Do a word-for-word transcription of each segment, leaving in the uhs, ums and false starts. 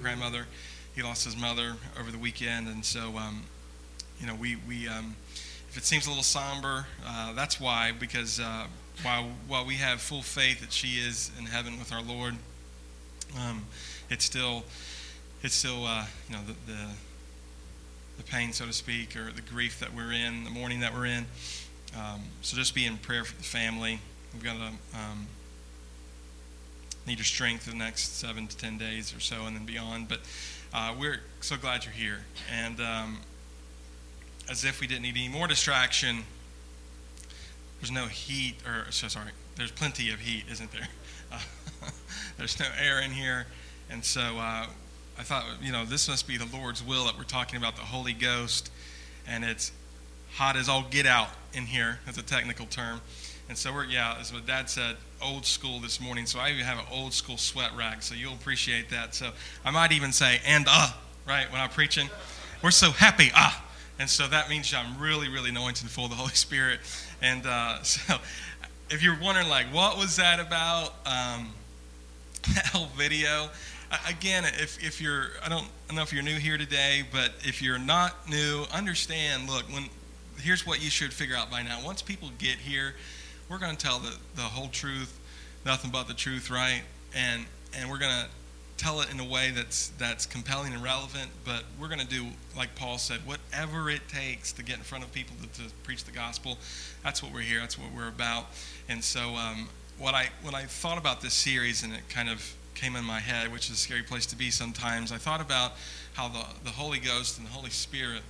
grandmother. He lost his mother over the weekend, and so um, you know we we um, if it seems a little somber, uh, that's why. Because uh, while while we have full faith that she is in heaven with our Lord, um, it's still it's still uh, you know the, the the pain, so to speak, or the grief that we're in, the mourning that we're in. Um, so just be in prayer for the family. We've got to um, need your strength for the next seven to ten days or so, and then beyond. But uh, we're so glad you're here. And um, as if we didn't need any more distraction, there's no heat, or so sorry, there's plenty of heat, isn't there? Uh, there's no air in here, and so uh, I thought, you know, this must be the Lord's will that we're talking about the Holy Ghost, and it's hot as all get out in here. That's a technical term. And so we're, yeah, as what Dad said, old school this morning. So I even have an old school sweat rag, so you'll appreciate that. So I might even say, and ah, uh, right, when I'm preaching. We're so happy, ah. And so that means I'm really, really anointed and full of the Holy Spirit. And uh, so if you're wondering, like, what was that about, um, that whole video, again, if, if you're, I don't, I don't know if you're new here today, but if you're not new, understand, look, when here's what you should figure out by now. Once people get here, we're going to tell the, the whole truth, nothing but the truth, right? And and we're going to tell it in a way that's that's compelling and relevant, but we're going to do, like Paul said, whatever it takes to get in front of people to, to preach the gospel. That's what we're here. That's what we're about. And so um, what I when I thought about this series, and it kind of came in my head, which is a scary place to be sometimes, I thought about how the, the Holy Ghost and the Holy Spirit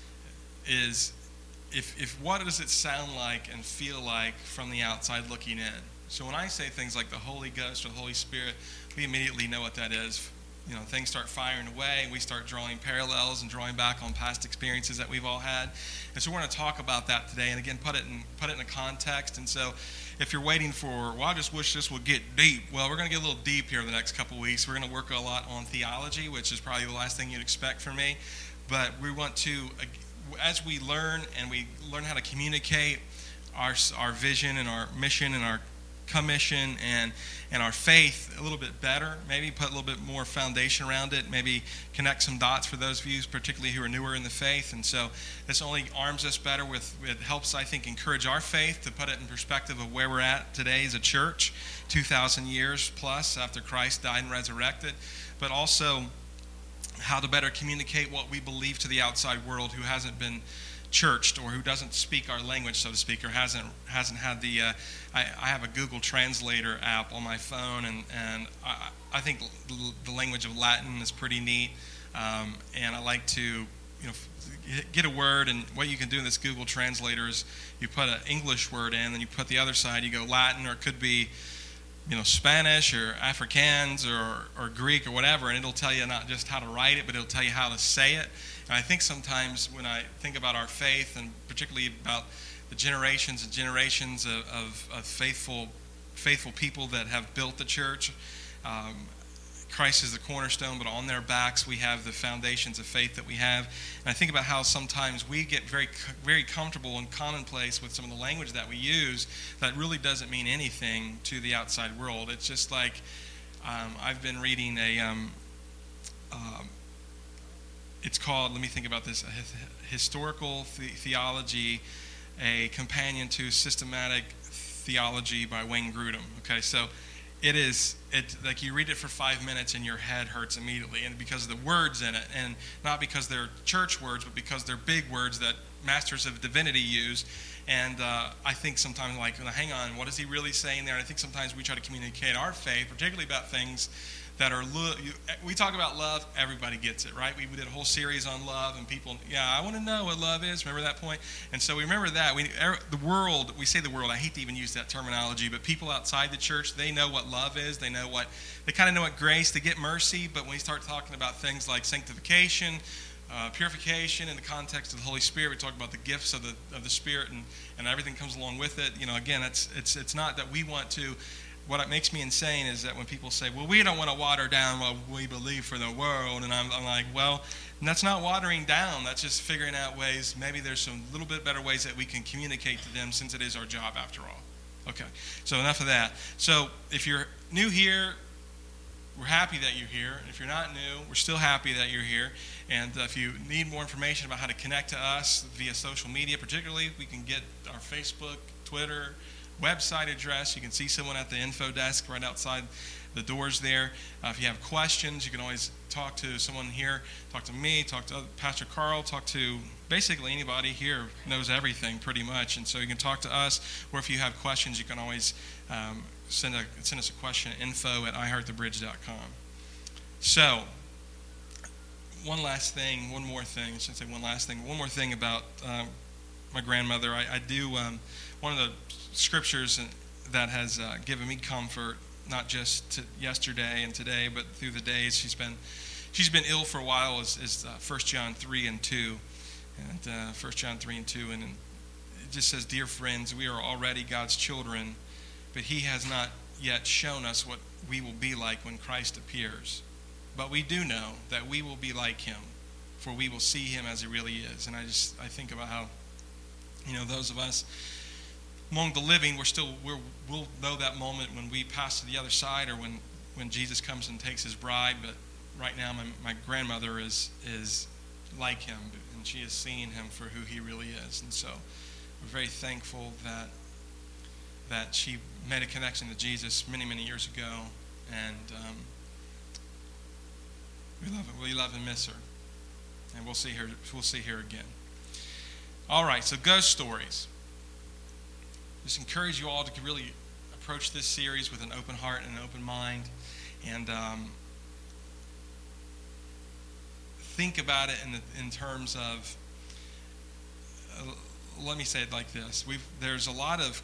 is... If, if what does it sound like and feel like from the outside looking in? So when I say things like the Holy Ghost or the Holy Spirit, we immediately know what that is. You know, things start firing away. We start drawing parallels and drawing back on past experiences that we've all had. And so we're going to talk about that today. And again, put it in put it in a context. And so if you're waiting for, well, I just wish this would get deep. Well, we're going to get a little deep here the next couple weeks. We're going to work a lot on theology, which is probably the last thing you'd expect from me. But we want to... as we learn and we learn how to communicate our our vision and our mission and our commission and and our faith a little bit better, maybe put a little bit more foundation around it, maybe connect some dots for those of you particularly who are newer in the faith. And so this only arms us better with, it helps, I think, encourage our faith to put it in perspective of where we're at today as a church, two thousand years plus after Christ died and resurrected, but also how to better communicate what we believe to the outside world who hasn't been churched or who doesn't speak our language, so to speak, or hasn't hasn't had the. Uh, I, I have a Google Translator app on my phone, and and I, I think the language of Latin is pretty neat, um, and I like to you know get a word, and what you can do in this Google Translator is you put an English word in, then you put the other side, you go Latin, or it could be, you know, Spanish or Afrikaans or, or Greek or whatever, and it'll tell you not just how to write it, but it'll tell you how to say it. And I think sometimes when I think about our faith, and particularly about the generations and generations of, of, of faithful faithful people that have built the church, um, Christ is the cornerstone, but on their backs we have the foundations of faith that we have. And I think about how sometimes we get very very comfortable and commonplace with some of the language that we use that really doesn't mean anything to the outside world. It's just like, um, I've been reading a, um, um, it's called, let me think about this, a Historical the- Theology, a companion to Systematic Theology by Wayne Grudem. Okay, so it is, it like you read it for five minutes and your head hurts immediately, and because of the words in it, and not because they're church words, but because they're big words that masters of divinity use. And uh, I think sometimes, like, hang on, what is he really saying there? And I think sometimes we try to communicate our faith, particularly about things that are, lo- you, we talk about love, everybody gets it, right? We, we did a whole series on love, and people, yeah, I want to know what love is. Remember that point? And so we remember that. We, er, the world, we say the world, I hate to even use that terminology, but people outside the church, they know what love is. They know what, they kind of know what grace, they get mercy, but when we start talking about things like sanctification, uh, purification in the context of the Holy Spirit, we talk about the gifts of the of the Spirit, and, and everything comes along with it. You know, again, it's it's it's not that we want to. What it makes me insane is that when people say, well, we don't want to water down what we believe for the world, and I'm, I'm like, well, that's not watering down. That's just figuring out ways, maybe there's some little bit better ways that we can communicate to them, since it is our job after all. Okay, so enough of that. So if you're new here, we're happy that you're here. If you're not new, we're still happy that you're here. And uh, if you need more information about how to connect to us via social media, particularly, we can get our Facebook, Twitter, website address. You can see someone at the info desk right outside the doors there. Uh, if you have questions, you can always talk to someone here, talk to me, talk to Pastor Carl, talk to basically anybody here knows everything pretty much. And so you can talk to us, or if you have questions, you can always um, send a send us a question at info at i heart the bridge dot com. So, one last thing, one more thing, I shouldn't say one last thing, one more thing about um, my grandmother. I, I do, um, one of the scriptures that has uh, given me comfort, not just to yesterday and today, but through the days she's been she's been ill for a while, is, is uh, First John three and two. And uh, First John three and two, and it just says, "Dear friends, we are already God's children, but he has not yet shown us what we will be like when Christ appears. But we do know that we will be like him, for we will see him as he really is." And I just I think about how, you know, those of us among the living, we're still we're, we'll know that moment when we pass to the other side, or when, when Jesus comes and takes his bride. But right now, my my grandmother is is like him, and she is seeing him for who he really is. And so we're very thankful that that she made a connection to Jesus many many years ago, and um, we love it. We love and miss her, and we'll see her. We'll see her again. All right, so ghost stories. Just encourage you all to really approach this series with an open heart and an open mind, and um, think about it in the, in terms of. Uh, let me say it like this: We've there's a lot of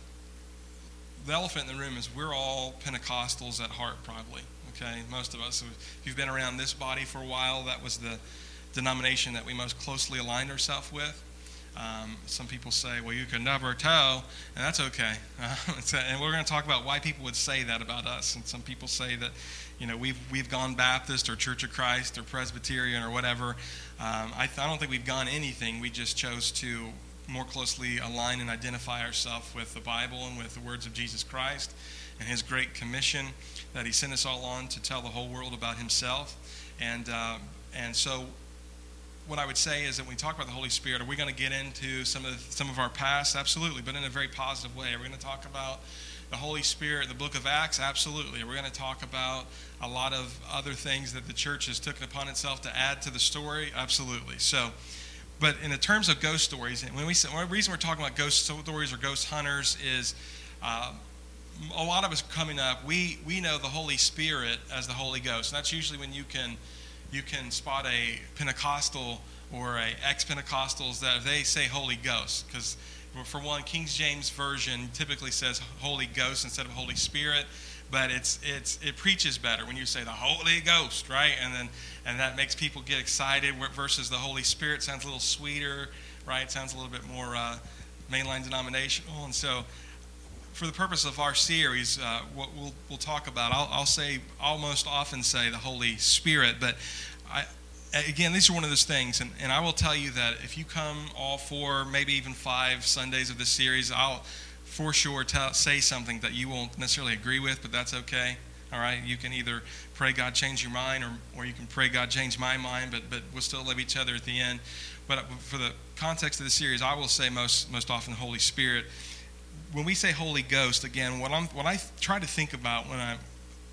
the elephant in the room is we're all Pentecostals at heart, probably. Okay, most of us. If you've been around this body for a while, that was the denomination that we most closely aligned ourselves with. Um, some people say, well, you can never tell, and that's okay. Uh, and we're going to talk about why people would say that about us. And some people say that, you know, we've we've gone Baptist or Church of Christ or Presbyterian or whatever. Um, I, th- I don't think we've gone anything. We just chose to more closely align and identify ourselves with the Bible and with the words of Jesus Christ and his great commission that he sent us all on to tell the whole world about himself. And uh, and so what I would say is that when we talk about the Holy Spirit, are we going to get into some of the, some of our past? Absolutely, but in a very positive way. Are we going to talk about the Holy Spirit, the book of Acts? Absolutely. Are we going to talk about a lot of other things that the church has taken upon itself to add to the story? Absolutely. So, but in the terms of ghost stories, and when we say, one reason we're talking about ghost stories or ghost hunters is uh, a lot of us coming up, we we know the Holy Spirit as the Holy Ghost. And that's usually when you can you can spot a Pentecostal or a ex-Pentecostals that they say Holy Ghost, because for one, King James Version typically says Holy Ghost instead of Holy Spirit, but it's it's it preaches better when you say the Holy Ghost, right? And then and that makes people get excited. Versus the Holy Spirit sounds a little sweeter, right? Sounds a little bit more uh, mainline denominational. And so, for the purpose of our series, uh, what we'll we'll talk about, I'll, I'll say, I'll most often say the Holy Spirit, but I. Again, these are one of those things, and, and I will tell you that if you come all four, maybe even five Sundays of this series, I'll for sure tell, say something that you won't necessarily agree with, but that's okay. All right, you can either pray God change your mind, or or you can pray God change my mind, but but we'll still love each other at the end. But for the context of the series, I will say most most often Holy Spirit. When we say Holy Ghost, again, what I'm what I try to think about when I'm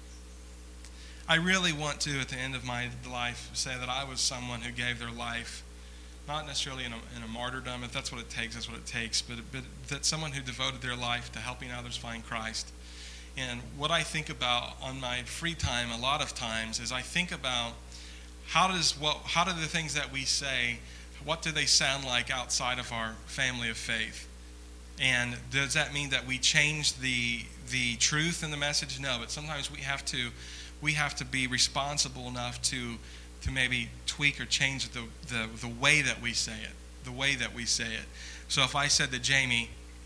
I really want to, at the end of my life, say that I was someone who gave their life, not necessarily in a, in a martyrdom, if that's what it takes, that's what it takes, but, but that someone who devoted their life to helping others find Christ. And what I think about on my free time a lot of times is I think about how does what how do the things that we say, what do they sound like outside of our family of faith? And does that mean that we change the the truth in the message? No, but sometimes we have to we have to be responsible enough to to maybe tweak or change the, the, the way that we say it, the way that we say it. So if I said to Jamie,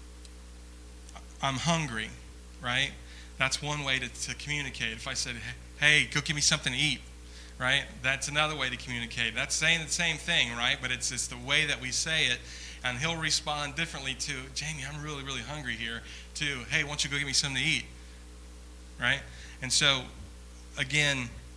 I'm hungry, right? That's one way to, to communicate. If I said, hey, go give me something to eat, right? That's another way to communicate. That's saying the same thing, right? But it's just the way that we say it. And he'll respond differently to, Jamie, I'm really, really hungry here, to, hey, why don't you go get me something to eat, right? And so, again,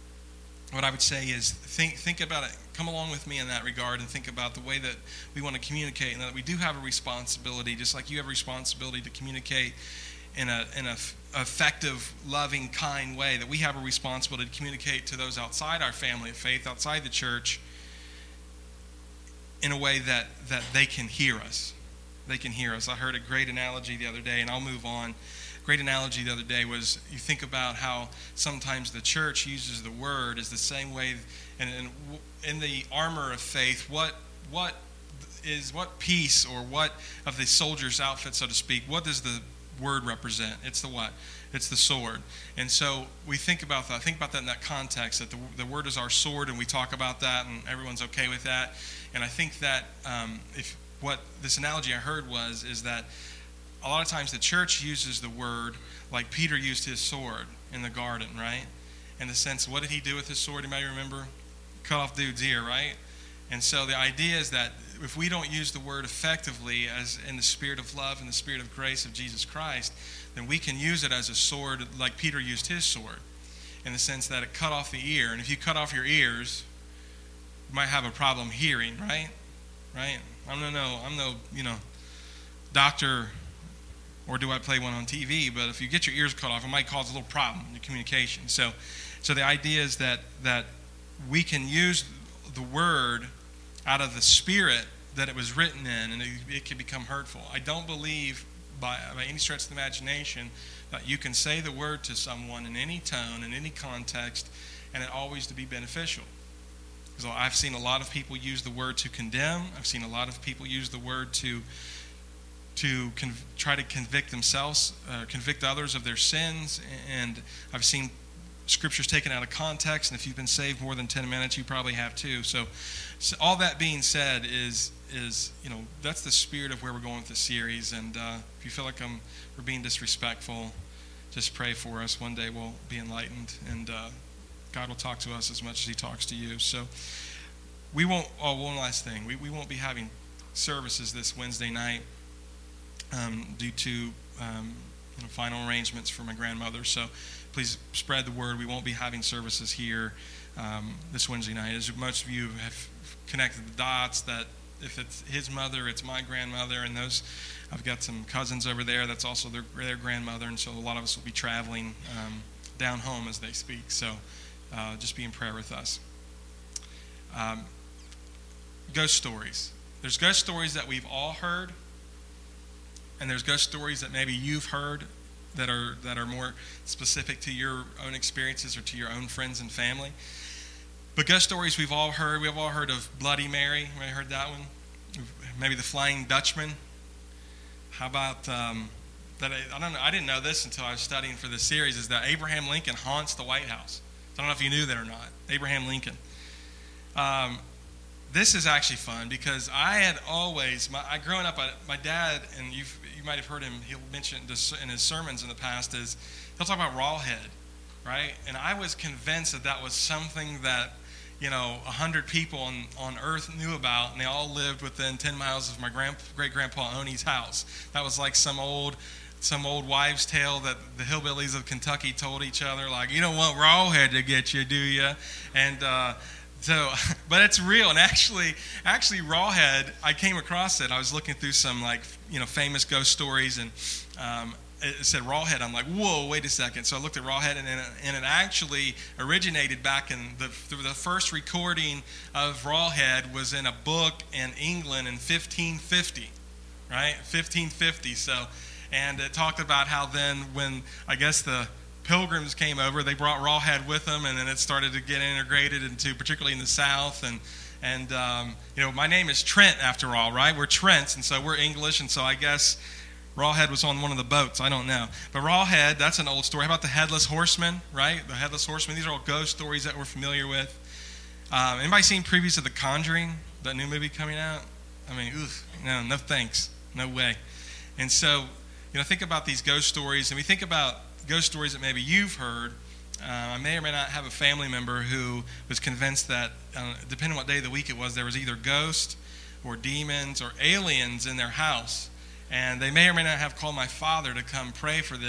what I would say is think think about it. Come along with me in that regard and think about the way that we want to communicate, and that we do have a responsibility, just like you have a responsibility to communicate in a in a f- effective, loving, kind way, that we have a responsibility to communicate to those outside our family of faith, outside the church, in a way that, that they can hear us. They can hear us. I heard a great analogy the other day, and I'll move on. Great analogy the other day was, you think about how sometimes the church uses the word as the same way, and, and in the armor of faith, what what is what piece or what of the soldier's outfit, so to speak, what does the word represent? It's the what? It's the sword. And so we think about that. Think about that in that context, that the, the word is our sword, and we talk about that, and everyone's okay with that. And I think that um, if what this analogy I heard was, is that a lot of times the church uses the word like Peter used his sword in the garden, right? In the sense, what did he do with his sword? You might remember? Cut off dude's ear, right? And so the idea is that if we don't use the word effectively as in the spirit of love and the spirit of grace of Jesus Christ, then we can use it as a sword like Peter used his sword, in the sense that it cut off the ear. And if you cut off your ears, you might have a problem hearing, right? Right? I'm no, no, I'm no, you know, doctor, or do I play one on T V? But if you get your ears cut off, it might cause a little problem in your communication. So, so the idea is that that we can use the word out of the spirit that it was written in, and it, it can become hurtful. I don't believe by, by any stretch of the imagination that you can say the word to someone in any tone, in any context, and it always to be beneficial. So I've seen a lot of people use the word to condemn. I've seen a lot of people use the word to to conv- try to convict themselves, uh, convict others of their sins. And I've seen scriptures taken out of context. And if you've been saved more than ten minutes, you probably have too. So, so all that being said is, is you know, that's the spirit of where we're going with this series. And uh, if you feel like I'm we're being disrespectful, just pray for us. One day we'll be enlightened, and uh, God will talk to us as much as he talks to you. So we won't, oh, one last thing. We, we won't be having services this Wednesday night um, due to um, you know, final arrangements for my grandmother. So please spread the word. We won't be having services here um, this Wednesday night. As most of you have connected the dots, that if it's his mother, it's my grandmother, and those, I've got some cousins over there that's also their, their grandmother, and so a lot of us will be traveling um, down home as they speak. So uh, just be in prayer with us. Um, ghost stories. There's ghost stories that we've all heard, and there's ghost stories that maybe you've heard that are that are more specific to your own experiences or to your own friends and family. But ghost stories we've all heard. We've all heard of Bloody Mary. Anybody heard that one? Maybe the Flying Dutchman. How about um, that? I, I don't know. I didn't know this until I was studying for this series. Is that Abraham Lincoln haunts the White House? I don't know if you knew that or not. Abraham Lincoln. Um, this is actually fun because I had always, my, I growing up, I, my dad, and you've, you might have heard him, he'll mention this in his sermons in the past, is he'll talk about Rawhead, right? And I was convinced that that was something that, you know, a hundred people on, on earth knew about, and they all lived within ten miles of my grand, great-grandpa Oney's house. That was like some old some old wives' tale that the hillbillies of Kentucky told each other, like, you don't want Rawhead to get you, do you? And uh, so, but it's real. And actually, actually, Rawhead, I came across it. I was looking through some, like, you know, famous ghost stories, and um, it said Rawhead. I'm like, whoa, wait a second. So I looked at Rawhead, and it, and it actually originated back in the, the first recording of Rawhead was in a book in England in fifteen fifty, right? fifteen fifty. So, and it talked about how then when, I guess, the Pilgrims came over, they brought Rawhead with them, and then it started to get integrated into, particularly in the South. And, and um, you know, my name is Trent after all, right? We're Trents, and so we're English, and so I guess Rawhead was on one of the boats. I don't know. But Rawhead, that's an old story. How about the Headless Horseman, right? The Headless Horseman. These are all ghost stories that we're familiar with. Um, anybody seen previews of The Conjuring, that new movie coming out? I mean, oof, no, no thanks. No way. And so, you know, think about these ghost stories, and we think about ghost stories that maybe you've heard. Uh, I may or may not have a family member who was convinced that, uh, depending on what day of the week it was, there was either ghosts or demons or aliens in their house. And they may or may not have called my father to come pray for them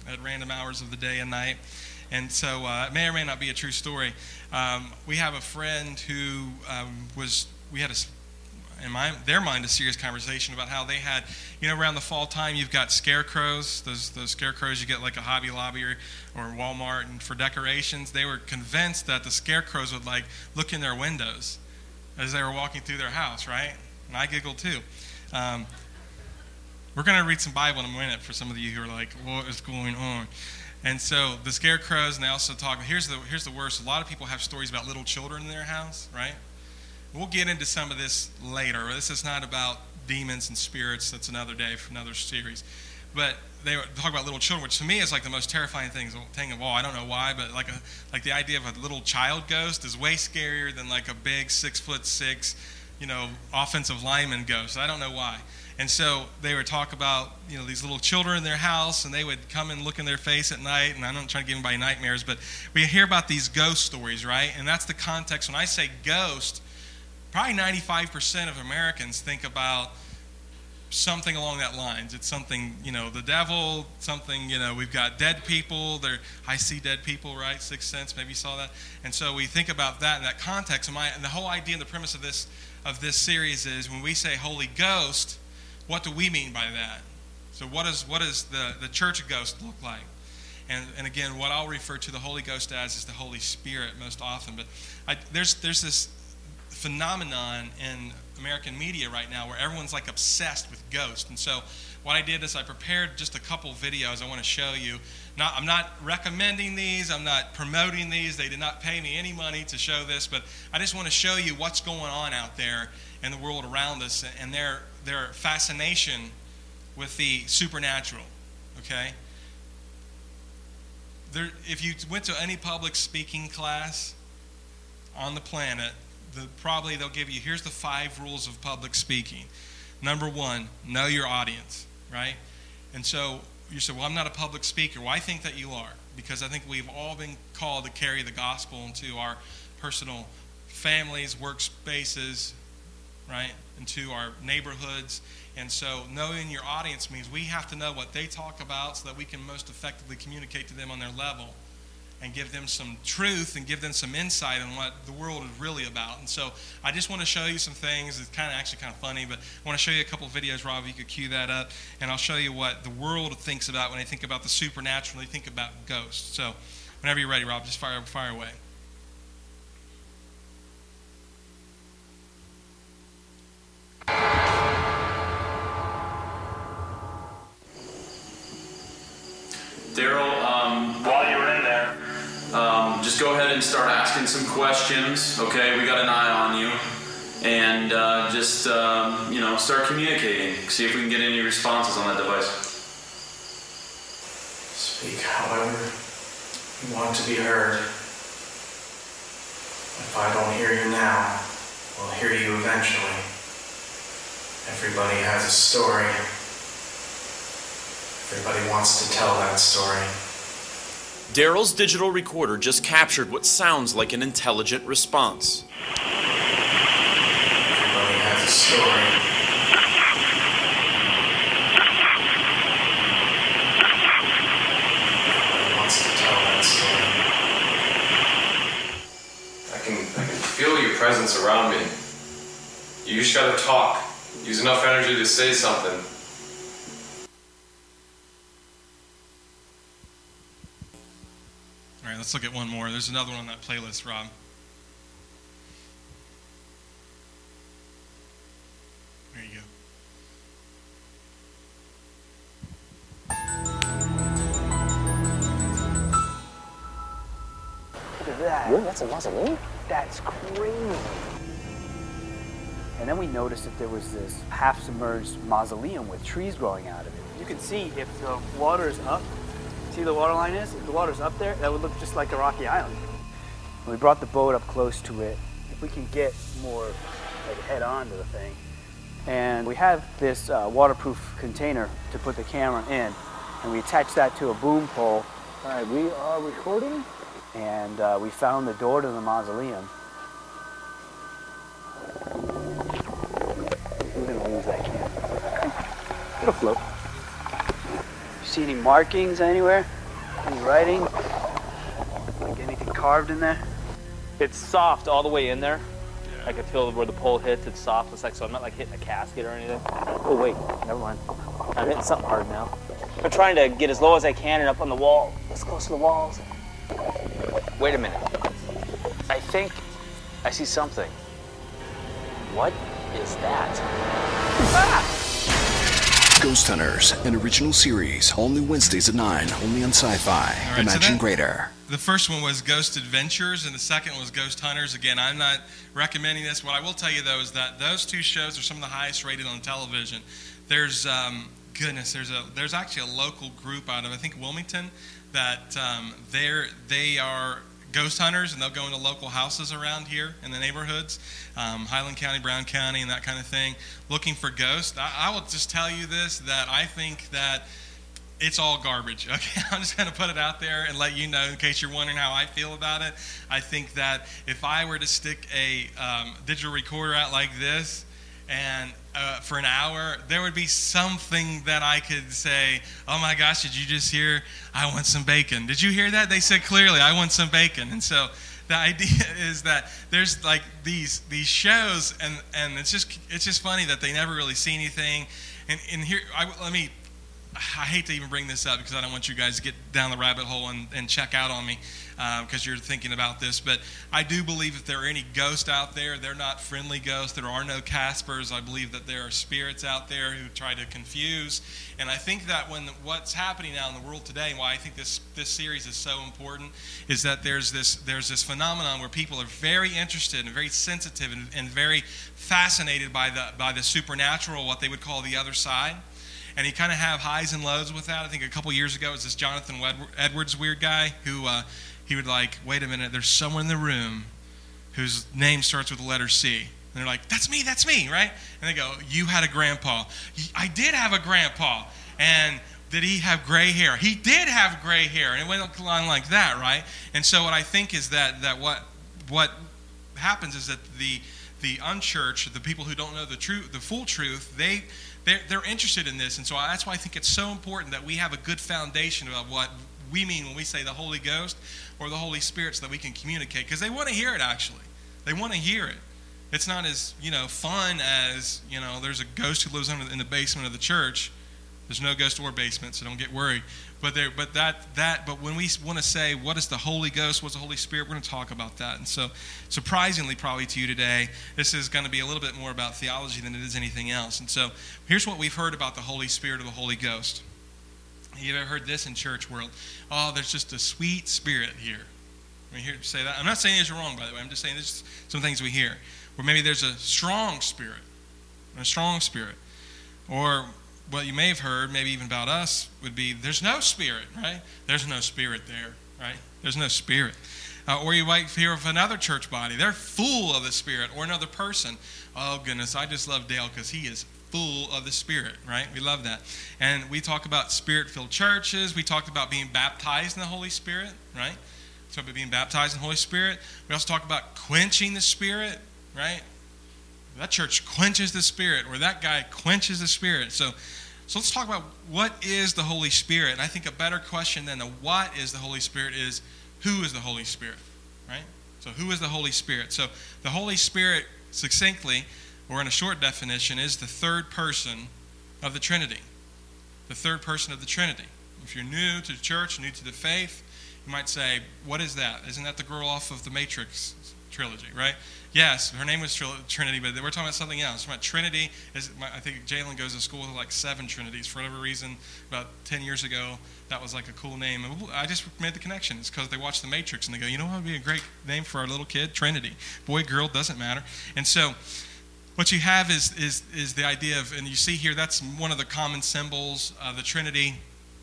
at random hours of the day and night. And so uh, it may or may not be a true story. Um, we have a friend who um, was, we had a, in my, their mind, a serious conversation about how they had, you know, around the fall time, you've got scarecrows, those those scarecrows you get like a Hobby Lobby or, or Walmart and for decorations. They were convinced that the scarecrows would like look in their windows as they were walking through their house, right? And I giggled too. Um, we're going to read some Bible in a minute for some of you who are like, what is going on? And so the scarecrows, and they also talk, here's the here's the worst. A lot of people have stories about little children in their house, right? We'll get into some of this later. This is not about demons and spirits. That's another day for another series. But they talk about little children, which to me is like the most terrifying thing, thing of all. I don't know why, but like a, like the idea of a little child ghost is way scarier than like a big six foot six, you know, offensive lineman ghost. I don't know why. And so they would talk about, you know, these little children in their house, and they would come and look in their face at night. And I'm not trying to give anybody nightmares, but we hear about these ghost stories, right? And that's the context. When I say ghost, probably ninety-five percent of Americans think about something along that lines. It's something, you know, the devil, something, you know, we've got dead people. They're, I see dead people, right? Sixth Sense, maybe you saw that. And so we think about that in that context. And, my, and the whole idea and the premise of this of this series is when we say Holy Ghost, what do we mean by that? So what does what does the, the church ghost look like? And and again, what I'll refer to the Holy Ghost as is the Holy Spirit most often. But I, there's there's this phenomenon in American media right now where everyone's like obsessed with ghosts. And so what I did is I prepared just a couple videos I want to show you. Not, I'm not recommending these. I'm not promoting these. They did not pay me any money to show this, but I just want to show you what's going on out there in the world around us and their their fascination with the supernatural, okay? There, if you went to any public speaking class on the planet, the, probably they'll give you, here's the five rules of public speaking. Number one, know your audience, right? And so you say, well, I'm not a public speaker. Well, I think that you are, because I think we've all been called to carry the gospel into our personal families, workspaces, right, into our neighborhoods. And so knowing your audience means we have to know what they talk about so that we can most effectively communicate to them on their level and give them some truth and give them some insight on what the world is really about. And so I just want to show you some things. It's kind of actually kind of funny, but I want to show you a couple of videos, Rob, if you could cue that up, and I'll show you what the world thinks about when they think about the supernatural, they think about ghosts. So whenever you're ready, Rob, just fire, fire away. Daryl, um, while you're in there, um, just go ahead and start asking some questions, okay? We got an eye on you. And uh, just, um, you know, start communicating. See if we can get any responses on that device. Speak however you want to be heard. If I don't hear you now, we'll hear you eventually. Everybody has a story. Everybody wants to tell that story. Daryl's digital recorder just captured what sounds like an intelligent response. Everybody has a story. Everybody wants to tell that story. I can, I can feel your presence around me. You just gotta talk. Use enough energy to say something. All right, let's look at one more. There's another one on that playlist, Rob. There you go. Look at that. Really? That's a mausoleum? That's crazy. And then we noticed that there was this half-submerged mausoleum with trees growing out of it. You can see if the water is up, see the water line is? If the water's up there, that would look just like a rocky island. We brought the boat up close to it. If we can get more like head on to the thing. And we have this uh, waterproof container to put the camera in. And we attach that to a boom pole. All right, we are recording. And uh, we found the door to the mausoleum. We're gonna lose that camera. It'll float. You see any markings anywhere? Any writing? Like anything carved in there? It's soft all the way in there. I can feel where the pole hits. It's soft. It's like, so I'm not like hitting a casket or anything. Oh wait, never mind. I'm hitting something hard now. I'm trying to get as low as I can and up on the wall, as close to the walls. Wait a minute. I think I see something. What is that? Ah! Ghost Hunters, an original series, only Wednesdays at nine, only on Sci-Fi. Right, Imagine so that, greater. The first one was Ghost Adventures, and the second was Ghost Hunters. Again, I'm not recommending this. What I will tell you, though, is that those two shows are some of the highest rated on television. There's, um, goodness, there's a there's actually a local group out of, I think, Wilmington, that um, they're, they are ghost hunters, and they'll go into local houses around here in the neighborhoods, um, Highland County, Brown County, and that kind of thing, looking for ghosts. I, I will just tell you this, that I think that it's all garbage. Okay, I'm just going to put it out there and let you know in case you're wondering how I feel about it. I think that if I were to stick a um, digital recorder out like this and uh, for an hour, there would be something that I could say, oh my gosh, did you just hear, I want some bacon. Did you hear that? They said clearly, I want some bacon. And so the idea is that there's like these these shows, and, and it's just it's just funny that they never really see anything. And, and here, I, let me, I hate to even bring this up because I don't want you guys to get down the rabbit hole and, and check out on me because uh, you're thinking about this. But I do believe if there are any ghosts out there, they're not friendly ghosts. There are no Caspers. I believe that there are spirits out there who try to confuse. And I think that when what's happening now in the world today, and why I think this this series is so important, is that there's this there's this phenomenon where people are very interested and very sensitive and, and very fascinated by the by the supernatural, what they would call the other side. And you kind of have highs and lows with that. I think a couple years ago it was this Jonathan Edwards weird guy who uh, he would like, wait a minute, there's someone in the room whose name starts with the letter C. And they're like, that's me, that's me, right? And they go, you had a grandpa. I did have a grandpa. And did he have gray hair? He did have gray hair. And it went along like that, right? And so what I think is that that what what happens is that the the unchurched, the people who don't know the truth, the full truth, they They're, they're interested in this, and so that's why I think it's so important that we have a good foundation of what we mean when we say the Holy Ghost or the Holy Spirit, so that we can communicate, because they want to hear it, actually. They want to hear it. It's not as, you know, fun as, you know, there's a ghost who lives in the basement of the church. There's no ghost or basement, so don't get worried. But there, but that, that, but when we want to say, what is the Holy Ghost, what's the Holy Spirit, we're going to talk about that. And so, surprisingly, probably to you today, this is going to be a little bit more about theology than it is anything else. And so, here's what we've heard about the Holy Spirit or the Holy Ghost. You ever heard this in church world? Oh, there's just a sweet spirit here. We hear say that. I'm not saying these are wrong, by the way. I'm just saying there's some things we hear. Or maybe there's a strong spirit, a strong spirit, or what you may have heard, maybe even about us, would be there's no spirit, right? There's no spirit there, right? There's no spirit. Uh, or you might hear of another church body. They're full of the Spirit. Or another person. Oh, goodness, I just love Dale because he is full of the Spirit, right? We love that. And we talk about Spirit-filled churches. We talked about being baptized in the Holy Spirit, right? We talk about being baptized in the Holy Spirit. We also talk about quenching the Spirit, right? That church quenches the Spirit, or that guy quenches the Spirit. So, so let's talk about what is the Holy Spirit. And I think a better question than the what is the Holy Spirit is who is the Holy Spirit, right? So who is the Holy Spirit? So the Holy Spirit, succinctly, or in a short definition, is the third person of the Trinity. The third person of the Trinity. If you're new to the church, new to the faith, you might say, what is that? Isn't that the girl off of the Matrix trilogy, right? Yes, her name was Trinity, but we're talking about something else. We're talking about Trinity. Is, I think Jalen goes to school with like seven Trinities. For whatever reason, about ten years ago, that was like a cool name. And I just made the connection. It's because they watch The Matrix, and they go, you know what would be a great name for our little kid? Trinity. Boy, girl, doesn't matter. And so what you have is, is, is the idea of, and you see here, that's one of the common symbols of the Trinity.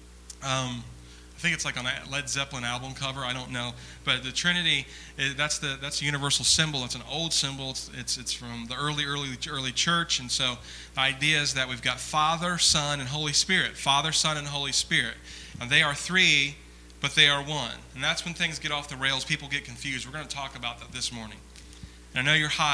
Um, I think it's like on a Led Zeppelin album cover. I don't know, but the Trinity, that's the that's the universal symbol. It's an old symbol. It's it's, it's from the early early early church, and so the idea is that we've got Father, Son, and Holy Spirit. Father, Son, and Holy Spirit, and they are three, but they are one. And that's when things get off the rails. People get confused. We're going to talk about that this morning. And I know you're hot.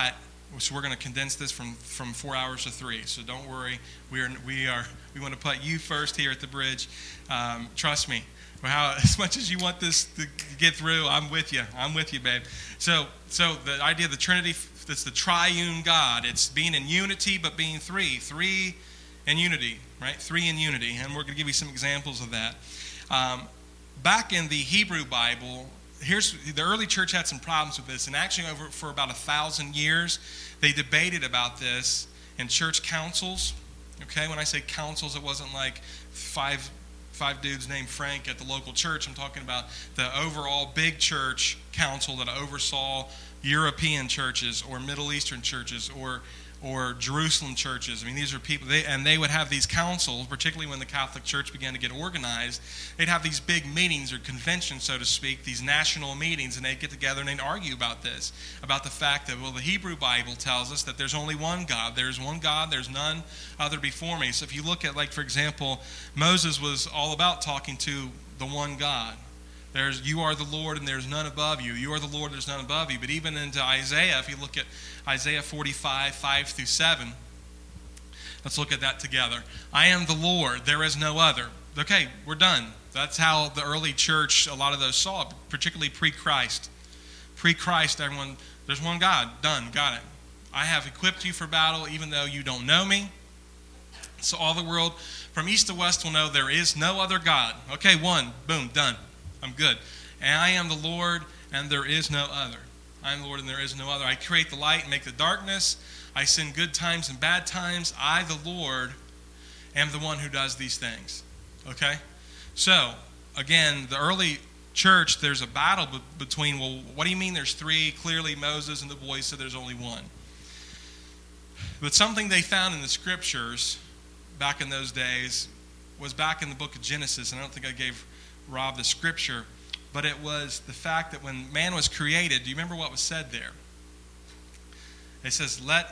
So we're going to condense this from, from four hours to three. So don't worry. We are we are we want to put you first here at the bridge. Um, trust me. How as much as you want this to get through, I'm with you. I'm with you, babe. So so the idea of the Trinity, that's the triune God. It's being in unity but being three, three in unity, right? Three in unity, and we're going to give you some examples of that. Um, back in the Hebrew Bible, here's the early church had some problems with this, and actually over for about a thousand years, they debated about this in church councils. Okay, when I say councils, it wasn't like five five dudes named Frank at the local church. I'm talking about the overall big church council that oversaw European churches or Middle Eastern churches or or Jerusalem churches. I mean, these are people, they, and they would have these councils, particularly when the Catholic Church began to get organized. They'd have these big meetings or conventions, so to speak, these national meetings, and they'd get together and they'd argue about this, about the fact that, well, the Hebrew Bible tells us that there's only one God. There's one God, there's none other before me. So if you look at, like, for example, Moses was all about talking to the one God. There's, you are the Lord and there's none above you. You are the Lord, there's none above you. But even into Isaiah, if you look at Isaiah forty-five, five through seven, let's look at that together. I am the Lord, there is no other. Okay, we're done. That's how the early church, a lot of those saw it, particularly pre-Christ. Pre-Christ, everyone, there's one God. Done, got it. I have equipped you for battle even though you don't know me. So all the world from east to west will know there is no other God. Okay, one, boom, done. I'm good. And I am the Lord, and there is no other. I am the Lord, and there is no other. I create the light and make the darkness. I send good times and bad times. I, the Lord, am the one who does these things. Okay? So, again, the early church, there's a battle be- between, well, what do you mean there's three? Clearly, Moses and the boys said there's only one. But something they found in the scriptures back in those days was back in the book of Genesis, and I don't think I gave Rob the scripture, but it was the fact that when man was created, do you remember what was said there? It says, let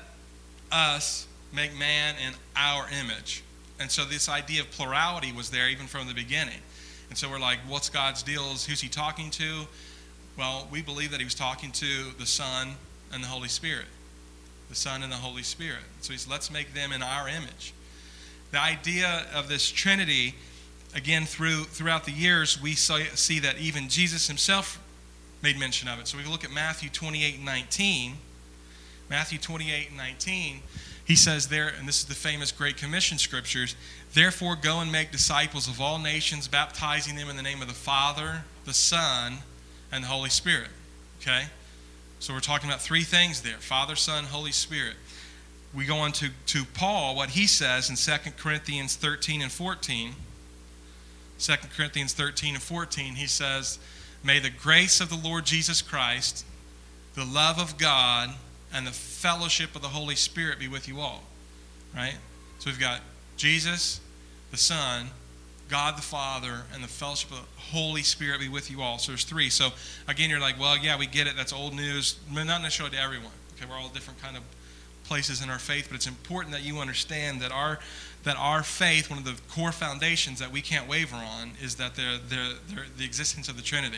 us make man in our image. And so this idea of plurality was there even from the beginning. And so we're like, what's God's deal? Who's he talking to? Well, we believe that he was talking to the Son and the Holy Spirit. The Son and the Holy Spirit. So he said, let's make them in our image. The idea of this Trinity, again, through throughout the years, we see that even Jesus himself made mention of it. So we look at Matthew twenty-eight and nineteen. Matthew twenty-eight and nineteen, he says there, and this is the famous Great Commission scriptures, therefore go and make disciples of all nations, baptizing them in the name of the Father, the Son, and the Holy Spirit. Okay? So we're talking about three things there, Father, Son, Holy Spirit. We go on to, to Paul, what he says in Second Corinthians thirteen and fourteen. Second Corinthians thirteen and fourteen, he says, may the grace of the Lord Jesus Christ, the love of God, and the fellowship of the Holy Spirit be with you all. Right? So we've got Jesus, the Son, God the Father, and the fellowship of the Holy Spirit be with you all. So there's three. So again, you're like, well, yeah, we get it. That's old news. Not necessarily to everyone. Okay, we're all different kind of places in our faith, but it's important that you understand that our that our faith, one of the core foundations that we can't waver on, is that they're, they're, they're the existence of the Trinity.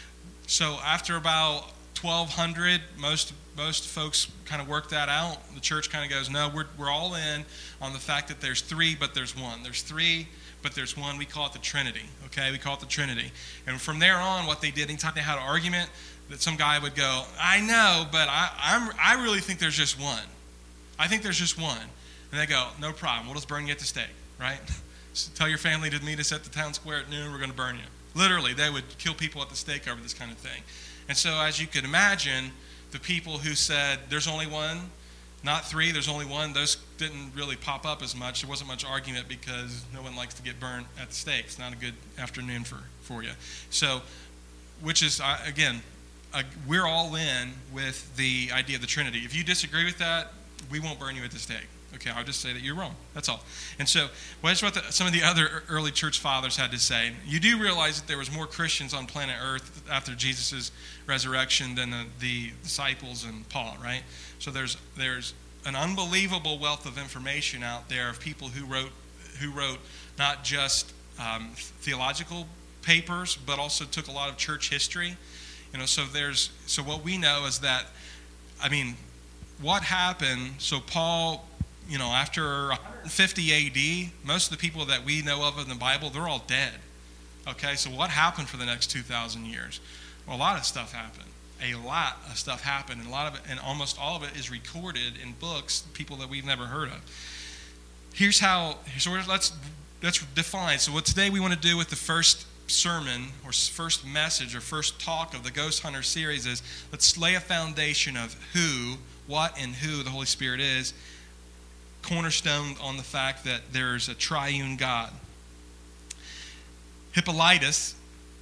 So after about twelve hundred, most most folks kind of work that out. The church kind of goes, no, we're we're all in on the fact that there's three, but there's one. There's three, but there's one. We call it the Trinity. Okay, we call it the Trinity. And from there on, what they did, anytime they had an argument, that some guy would go, I know, but I I'm, I really think there's just one. I think there's just one. And they go, no problem. We'll just burn you at the stake, right? So tell your family to meet us at the town square at noon. We're going to burn you. Literally, they would kill people at the stake over this kind of thing. And so as you could imagine, the people who said there's only one, not three, there's only one, those didn't really pop up as much. There wasn't much argument because no one likes to get burned at the stake. It's not a good afternoon for, for you. So, which is, uh, again, uh, we're all in with the idea of the Trinity. If you disagree with that, we won't burn you at the stake. Okay, I'll just say that you're wrong. That's all. And so, well, that's what the, some of the other early church fathers had to say. You do realize that there was more Christians on planet Earth after Jesus' resurrection than the, the disciples and Paul, right? So there's there's an unbelievable wealth of information out there of people who wrote who wrote not just um, theological papers, but also took a lot of church history. You know, so there's so what we know is that, I mean, what happened? So Paul, you know, after one fifty A D, most of the people that we know of in the Bible, they're all dead. Okay, so what happened for the next two thousand years? Well, a lot of stuff happened. A lot of stuff happened, and a lot of it, and almost all of it is recorded in books, people that we've never heard of. Here's how, so let's, let's define. So what today we want to do with the first sermon, or first message, or first talk of the Ghost Hunter series is, let's lay a foundation of who, what, and who the Holy Spirit is, cornerstone on the fact that there's a triune God. Hippolytus,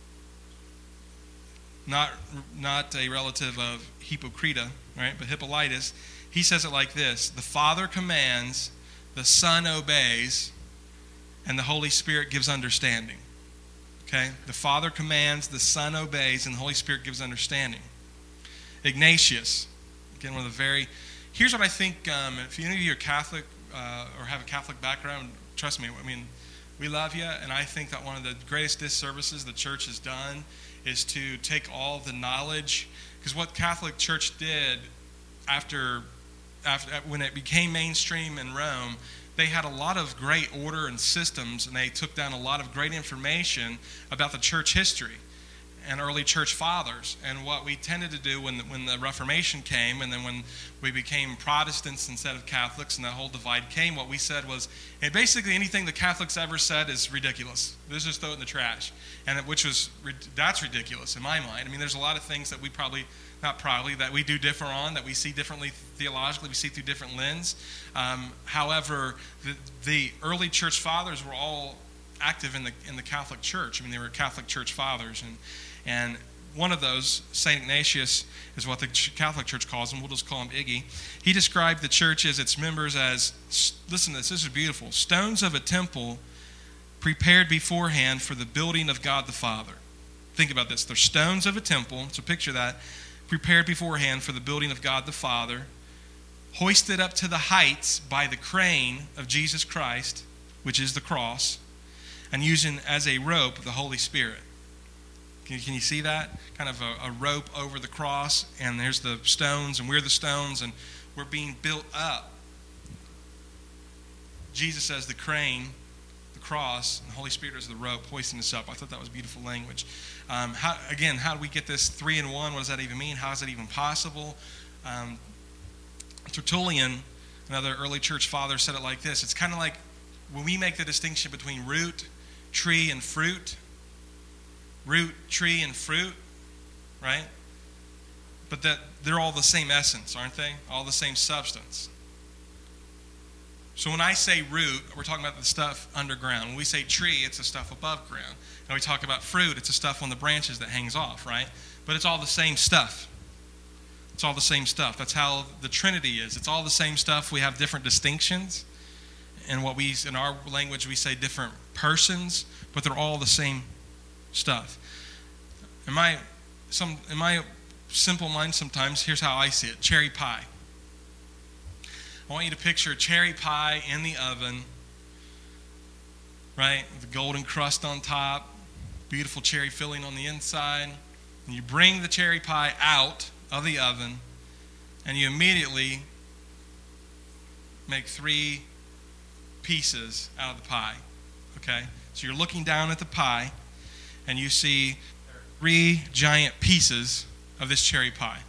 not, not a relative of Hippocreta, right? But Hippolytus, he says it like this: the Father commands, the Son obeys, and the Holy Spirit gives understanding. Okay? The Father commands, the Son obeys, and the Holy Spirit gives understanding. Ignatius, again, one of the very... Here's what I think, um, if any of you are Catholic uh, or have a Catholic background, trust me, I mean, we love you, and I think that one of the greatest disservices the church has done is to take all the knowledge, because what Catholic Church did after, after when it became mainstream in Rome, they had a lot of great order and systems, and they took down a lot of great information about the church history and early church fathers. And what we tended to do when the, when the Reformation came, and then when we became Protestants instead of Catholics, and that whole divide came, what we said was, and basically anything the Catholics ever said is ridiculous. Let's just throw it in the trash. And it, which was, that's ridiculous in my mind. I mean, there's a lot of things that we probably, not probably, that we do differ on, that we see differently theologically, we see through different lens. Um, however, the, the early church fathers were all active in the in the Catholic Church. I mean, they were Catholic Church fathers, and and one of those, Saint Ignatius, is what the Catholic Church calls him. We'll just call him Iggy. He described the church as its members as, listen to this, this is beautiful, stones of a temple prepared beforehand for the building of God the Father. Think about this. They're stones of a temple, so picture that, prepared beforehand for the building of God the Father, hoisted up to the heights by the crane of Jesus Christ, which is the cross, and using as a rope the Holy Spirit. Can you, can you see that? Kind of a, a rope over the cross, and there's the stones, and we're the stones, and we're being built up. Jesus as the crane, the cross, and the Holy Spirit as the rope, hoisting us up. I thought that was beautiful language. Um, how, again, how do we get this three in one? What does that even mean? How is that even possible? Um, Tertullian, another early church father, said it like this. It's kind of like when we make the distinction between root, tree, and fruit. Root, tree, and fruit, right? But that they're all the same essence, aren't they? All the same substance. So when I say root, we're talking about the stuff underground. When we say tree, it's the stuff above ground. And we talk about fruit, it's the stuff on the branches that hangs off, right? But it's all the same stuff. It's all the same stuff. That's how the Trinity is. It's all the same stuff. We have different distinctions. And what we, in our language, we say different persons, but they're all the same stuff. In my, some, in my simple mind sometimes, here's how I see it. Cherry pie. I want you to picture cherry pie in the oven, right? With the golden crust on top, beautiful cherry filling on the inside. And you bring the cherry pie out of the oven, and you immediately make three pieces out of the pie, okay? So you're looking down at the pie, and you see three giant pieces of this cherry pie.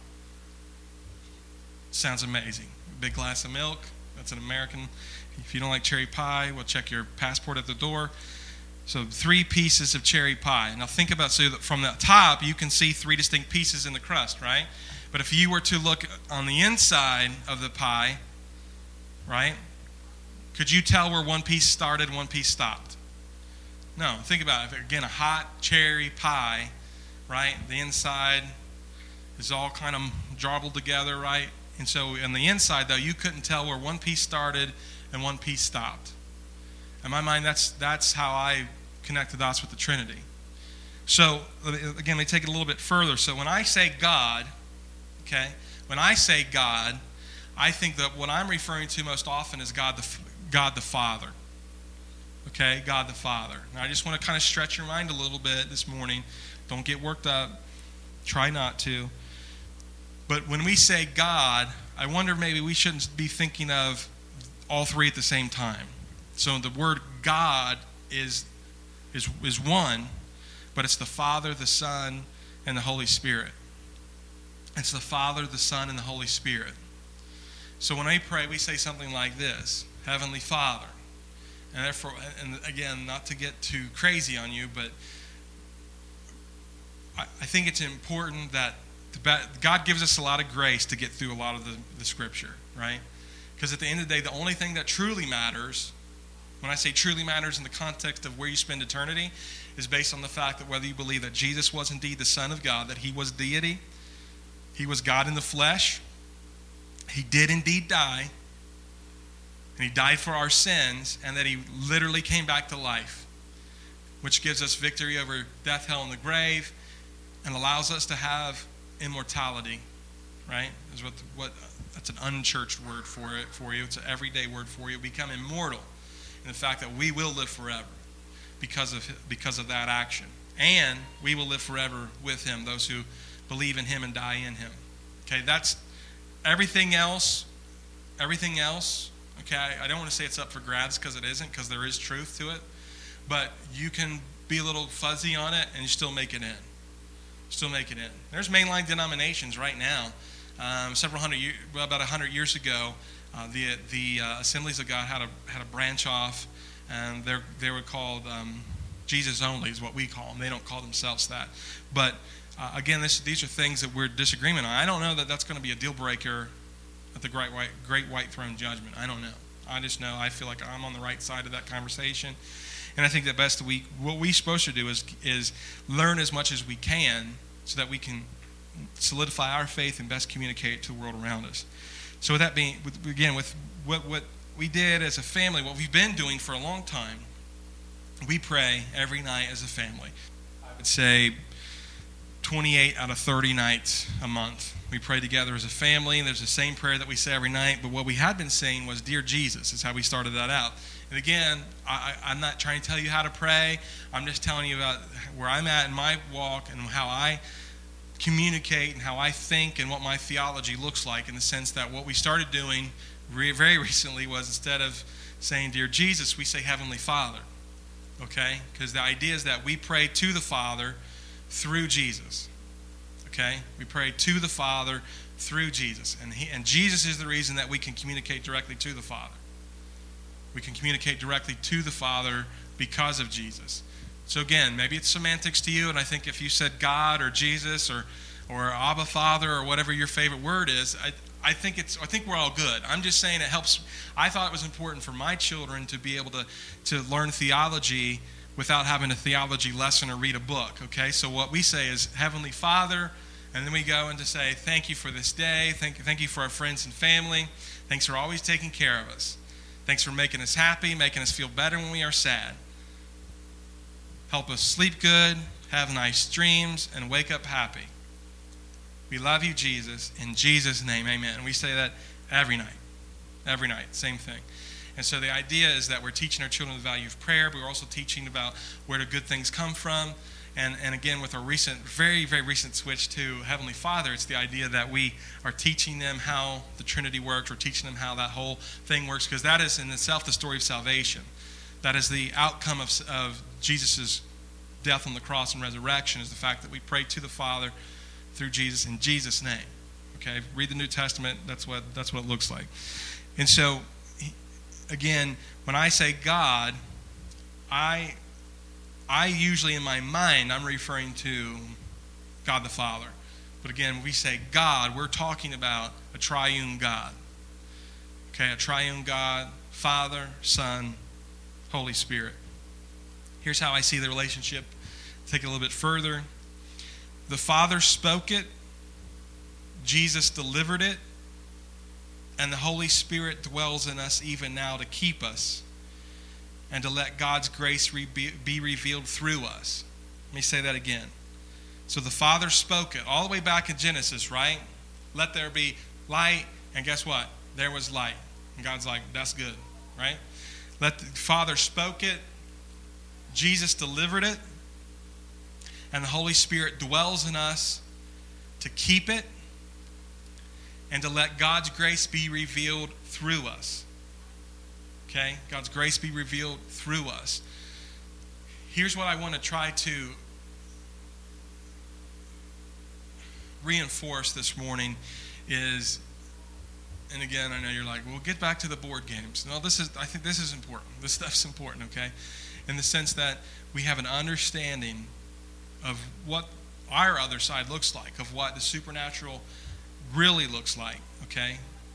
Sounds amazing. Big glass of milk. That's an American. If you don't like cherry pie, we'll check your passport at the door. So three pieces of cherry pie. Now think about, so that from the top, you can see three distinct pieces in the crust, right? But if you were to look on the inside of the pie, right, could you tell where one piece started and one piece stopped? No. Think about it. Again, a hot cherry pie, right? The inside is all kind of jawbled together, right? And so on the inside, though, you couldn't tell where one piece started and one piece stopped. In my mind, that's that's how I connect the dots with the Trinity. So, again, let me take it a little bit further. So when I say God, okay, when I say God, I think that what I'm referring to most often is God the, God the Father. Okay, God the Father. Now, I just want to kind of stretch your mind a little bit this morning. Don't get worked up. Try not to. But when we say God, I wonder maybe we shouldn't be thinking of all three at the same time. So the word God is is is one, but it's the Father, the Son, and the Holy Spirit. It's the Father, the Son, and the Holy Spirit. So when we pray, we say something like this: Heavenly Father. And therefore, and again, not to get too crazy on you, but I, I think it's important that the, God gives us a lot of grace to get through a lot of the, the Scripture, right? Because at the end of the day, the only thing that truly matters, when I say truly matters in the context of where you spend eternity, is based on the fact that whether you believe that Jesus was indeed the Son of God, that he was deity, he was God in the flesh, he did indeed die, and he died for our sins, and that he literally came back to life, which gives us victory over death, hell, and the grave, and allows us to have immortality, right? Is what, what that's an unchurched word for it for you. It's an everyday word for you. Become immortal in the fact that we will live forever because of because of that action, and we will live forever with him. Those who believe in him and die in him. Okay, that's everything else. Everything else. Okay, I don't want to say it's up for grabs because it isn't, because there is truth to it. But you can be a little fuzzy on it and you still make it in. Still make it in. There's mainline denominations right now. Um, several hundred years, well, about a hundred years ago, uh, the the uh, Assemblies of God had a had a branch off, and they they were called um, Jesus Only, is what we call them. They don't call themselves that. But uh, again, this, these are things that we're disagreement on. I don't know that that's going to be a deal breaker at the great white, great white throne judgment. I don't know. I just know I feel like I'm on the right side of that conversation. And I think that best we, what we're supposed to do is, is learn as much as we can so that we can solidify our faith and best communicate it to the world around us. So with that being, with, again, with what, what we did as a family, what we've been doing for a long time, we pray every night as a family. I would say twenty-eight out of thirty nights a month. We pray together as a family, and there's the same prayer that we say every night. But what we had been saying was, Dear Jesus, is how we started that out. And again, I, I'm not trying to tell you how to pray. I'm just telling you about where I'm at in my walk and how I communicate and how I think and what my theology looks like, in the sense that what we started doing re- very recently was, instead of saying, Dear Jesus, we say Heavenly Father. Okay? Because the idea is that we pray to the Father through Jesus. Okay? We pray to the Father through Jesus. And, he, and Jesus is the reason that we can communicate directly to the Father. We can communicate directly to the Father because of Jesus. So again, maybe it's semantics to you, and I think if you said God or Jesus or or Abba Father or whatever your favorite word is, I, I think it's I think we're all good. I'm just saying it helps. I thought it was important for my children to be able to, to learn theology without having a theology lesson or read a book, okay? So what we say is Heavenly Father, and then we go into say, thank you for this day, thank, thank you for our friends and family, thanks for always taking care of us, thanks for making us happy, making us feel better when we are sad. Help us sleep good, have nice dreams, and wake up happy. We love you, Jesus, in Jesus' name, amen. And we say that every night, every night, same thing. And so the idea is that we're teaching our children the value of prayer, but we're also teaching about where do good things come from. And, and again, with our recent, very, very recent switch to Heavenly Father, it's the idea that we are teaching them how the Trinity works. We're teaching them how that whole thing works, because that is in itself the story of salvation. That is the outcome of, of Jesus' death on the cross and resurrection, is the fact that we pray to the Father through Jesus in Jesus' name. Okay, read the New Testament. That's what that's what it looks like. And so, again, when I say God, I I usually in my mind I'm referring to God the Father. But again, when we say God, we're talking about a triune God. Okay, a triune God, Father, Son, Holy Spirit. Here's how I see the relationship. Take it a little bit further. The Father spoke it, Jesus delivered it, and the Holy Spirit dwells in us even now to keep us and to let God's grace re- be revealed through us. Let me say that again. So the Father spoke it all the way back in Genesis, right? Let there be light, and guess what? There was light. And God's like, that's good, right? Let the Father spoke it, Jesus delivered it, and the Holy Spirit dwells in us to keep it and to let God's grace be revealed through us. Okay? God's grace be revealed through us. Here's what I want to try to reinforce this morning is, and again, I know you're like, well, get back to the board games. No, this is, I think this is important. This stuff's important, okay? In the sense that we have an understanding of what our other side looks like, of what the supernatural really looks like, okay?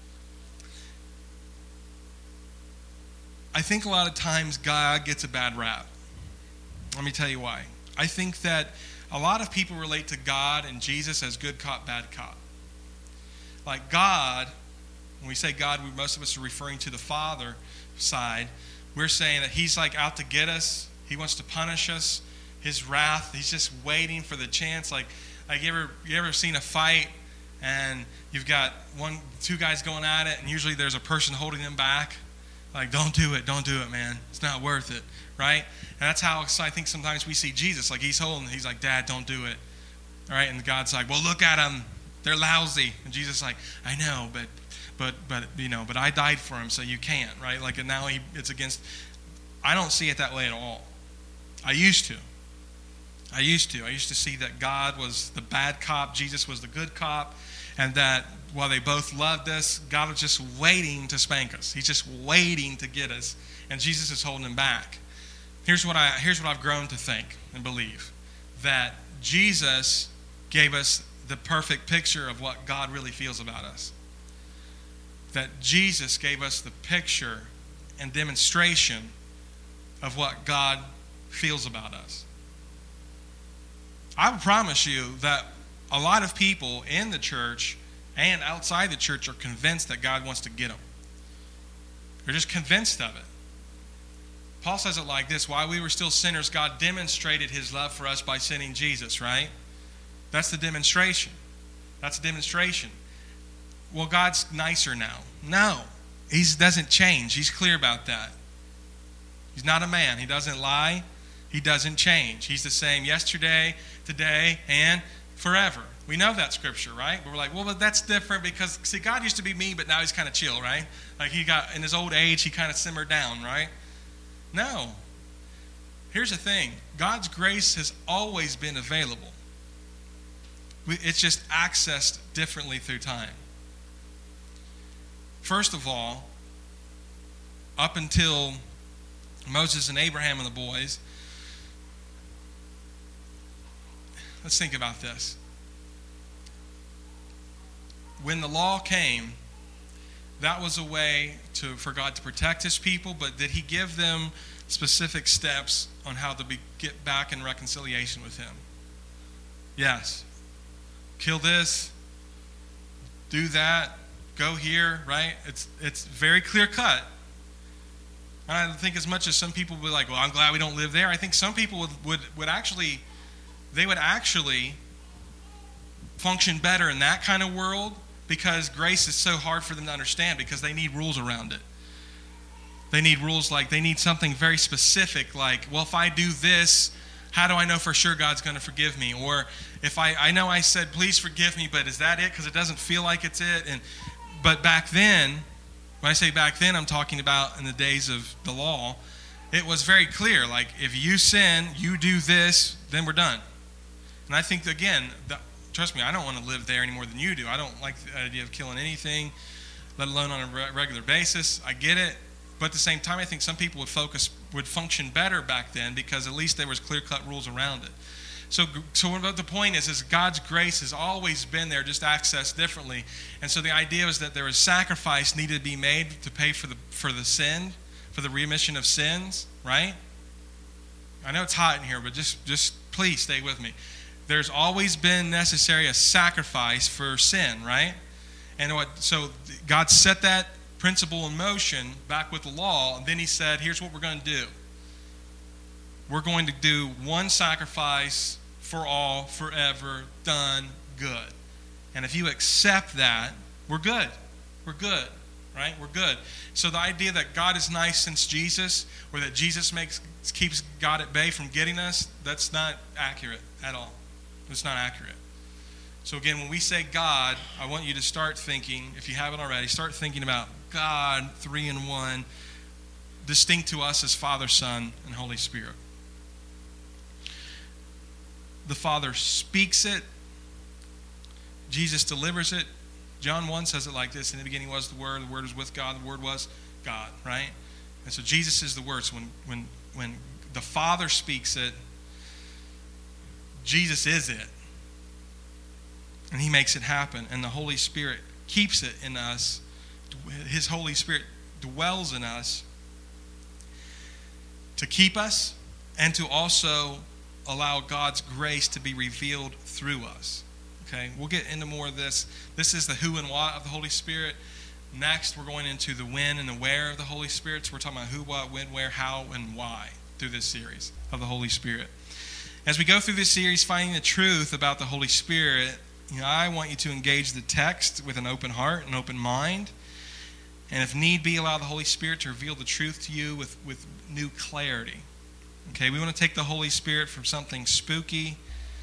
I think a lot of times God gets a bad rap. Let me tell you why. I think that a lot of people relate to God and Jesus as good cop, bad cop. Like God, when we say God, we, most of us are referring to the Father side. We're saying that He's like out to get us. He wants to punish us. His wrath, He's just waiting for the chance. Like, like you ever you ever seen a fight and you've got one, two guys going at it, and usually there's a person holding them back. Like, don't do it, don't do it, man. It's not worth it, right? And that's how I think sometimes we see Jesus. Like, He's holding, He's like, Dad, don't do it, all right? And God's like, well, look at them, they're lousy. And Jesus is like, I know, but, but, but, you know, but I died for them, so you can't, right? Like, and now he, it's against. I don't see it that way at all. I used to. I used to. I used to see that God was the bad cop, Jesus was the good cop, and that while they both loved us, God was just waiting to spank us. He's just waiting to get us, and Jesus is holding him back. Here's what I here's what I've grown to think and believe, that Jesus gave us the perfect picture of what God really feels about us. That Jesus gave us the picture and demonstration of what God feels about us. I promise you that a lot of people in the church and outside the church are convinced that God wants to get them. They're just convinced of it. Paul says it like this: while we were still sinners, God demonstrated His love for us by sending Jesus, right? That's the demonstration. That's a demonstration. Well, God's nicer now. No, He doesn't change. He's clear about that. He's not a man. He doesn't lie. He doesn't change. He's the same yesterday, today, and forever. We know that scripture, right? But we're like, well, but that's different because, see, God used to be mean, but now He's kind of chill, right? Like he got, in His old age, He kind of simmered down, right? No. Here's the thing. God's grace has always been available. It's just accessed differently through time. First of all, up until Moses and Abraham and the boys, let's think about this. When the law came, that was a way to, for God to protect His people, but did He give them specific steps on how to be, get back in reconciliation with Him? Yes. Kill this, do that, go here, right? It's it's very clear cut. And I think as much as some people would be like, well, I'm glad we don't live there, I think some people would, would, would actually, they would actually function better in that kind of world, because grace is so hard for them to understand because they need rules around it. They need rules like, they need something very specific like, well, if I do this, how do I know for sure God's going to forgive me? Or if I, I know I said, please forgive me, but is that it? Because it doesn't feel like it's it. And But back then, when I say back then, I'm talking about in the days of the law, it was very clear. Like, if you sin, you do this, then we're done. And I think, again, the, trust me, I don't want to live there any more than you do. I don't like the idea of killing anything, let alone on a re- regular basis. I get it. But at the same time, I think some people would focus, would function better back then because at least there was clear-cut rules around it. So, so what the point is, is God's grace has always been there, just accessed differently. And so the idea was that there was sacrifice needed to be made to pay for the for the sin, for the remission of sins, right? I know it's hot in here, but just just please stay with me. There's always been necessary a sacrifice for sin, right? And what so God set that principle in motion back with the law, and then He said, here's what we're going to do. We're going to do one sacrifice for all, forever, done, good. And if you accept that, we're good. We're good, right? We're good. So the idea that God is nice since Jesus, or that Jesus makes keeps God at bay from getting us, that's not accurate at all. It's not accurate. So again, when we say God, I want you to start thinking, if you haven't already, start thinking about God, three in one, distinct to us as Father, Son, and Holy Spirit. The Father speaks it. Jesus delivers it. John one says it like this: in the beginning was the Word, the Word was with God, the Word was God, right? And so Jesus is the Word. So when, when, when the Father speaks it, Jesus is it. And he makes it happen. And the Holy Spirit keeps it in us. His Holy Spirit dwells in us to keep us and to also allow God's grace to be revealed through us. Okay, we'll get into more of this. This is the who and what of the Holy Spirit. Next, we're going into the when and the where of the Holy Spirit. So we're talking about who, what, when, where, how, and why through this series of the Holy Spirit. As we go through this series, finding the truth about the Holy Spirit, you know, I want you to engage the text with an open heart and open mind. And if need be, allow the Holy Spirit to reveal the truth to you with, with new clarity. Okay, we want to take the Holy Spirit from something spooky,